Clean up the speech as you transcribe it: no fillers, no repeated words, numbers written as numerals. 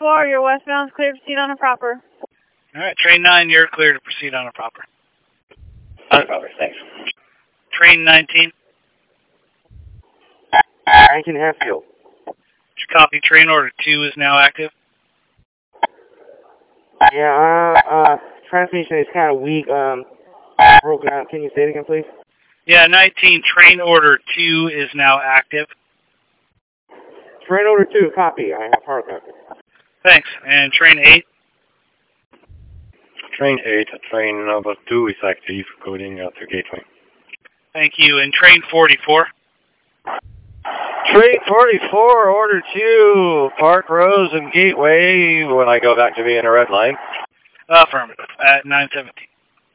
4, your westbound is clear to proceed on a proper. All right, train 9, you're clear to proceed on a proper. On a proper, thanks. Train 19. 19 Hatfield. Copy, train order 2 is now active. Yeah, transmission is kind of weak, broken out. Can you say it again, please? Yeah, 19, train order 2 is now active. Train order 2, copy. I have hard copy. Thanks. And train 8? Train 8, train number 2 is active, coding out to gateway. Thank you. And train 44? Train 44, order 2, Park Rose and Gateway when I go back to being a red line. Affirmative, at 9:17.